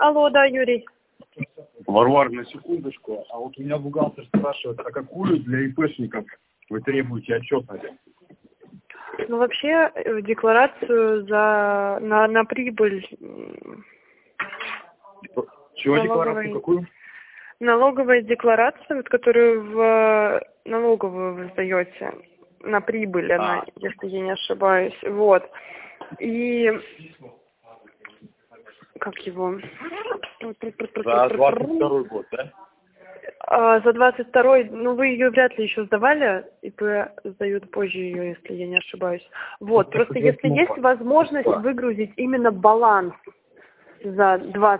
Алло, да, Юрий. Варвар, на секундочку. А вот у меня бухгалтер спрашивает, а какую для ИПшников вы требуете отчетность? Ну, вообще, декларацию на прибыль. Чего декларацию какую? Налоговая декларация, вот, которую в налоговую вы сдаете на прибыль, она, если я не ошибаюсь. Вот. И как его? За 22 год, да? За 22-й, ну вы ее вряд ли еще сдавали, ИП сдают позже ее, если я не ошибаюсь. Вот, просто если есть возможность выгрузить именно баланс за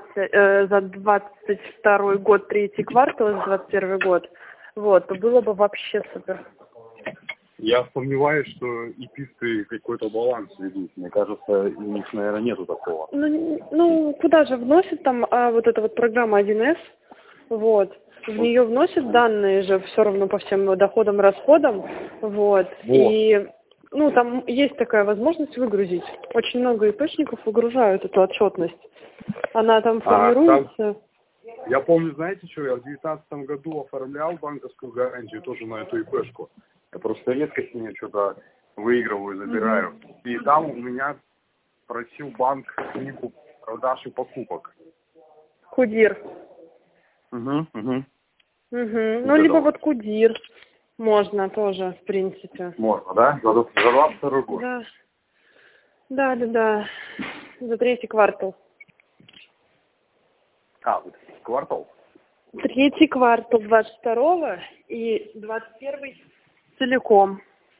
22 год, третий квартал, за 21 год, вот, то было бы вообще супер. Я сомневаюсь, что ИПисты какой-то баланс ведут. Мне кажется, у них, наверное, нету такого. Ну куда же вносят там вот эта вот программа 1С, вот. В нее вносят данные же все равно по всем доходам, расходам, вот. И, ну, там есть такая возможность выгрузить. Очень много ИПшников выгружают эту отчетность. Она там формируется. Я помню, знаете что, я в 2019 году оформлял банковскую гарантию тоже на эту ИПшку. Я просто редко с ней что-то выигрываю, забираю. И там у меня просил банк книгу продаж и покупок. Кудир. Ну, либо вот Кудир можно тоже, в принципе. Можно, да? За 22 год? Да. За третий квартал. Квартал? Третий квартал 22-го и 21-й целиком.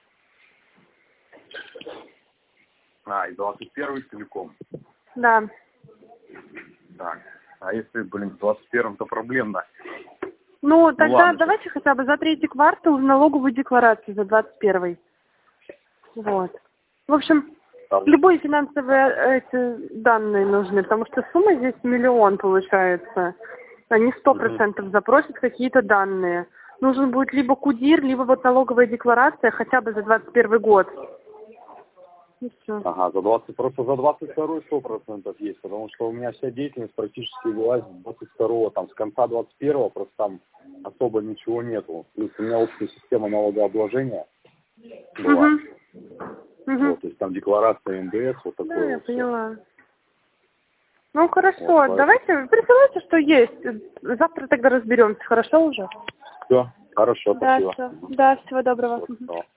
И 21-й целиком? Да. Так, а если, в 21-м, то проблемно. Ну, тогда давайте хотя бы за третий квартал в налоговую декларацию за 21-й. Вот. В общем, любые финансовые эти данные нужны, потому что сумма здесь 1 миллион получается. Они 100% запросят какие-то данные. Нужен будет либо КУДИР, либо вот налоговая декларация хотя бы за 21 год. И все. Просто за 22-й 100% есть, потому что у меня вся деятельность практически велась с 22-го, там, с конца 21-го, просто там особо ничего нету. Плюс у меня общая система налогообложения была. Вот, то есть там декларация НДС, вот такое. Да, я поняла. Ну, хорошо, вот, давайте, присылайте, что есть. Завтра тогда разберемся, хорошо уже? Все, хорошо, спасибо. Да, всего доброго.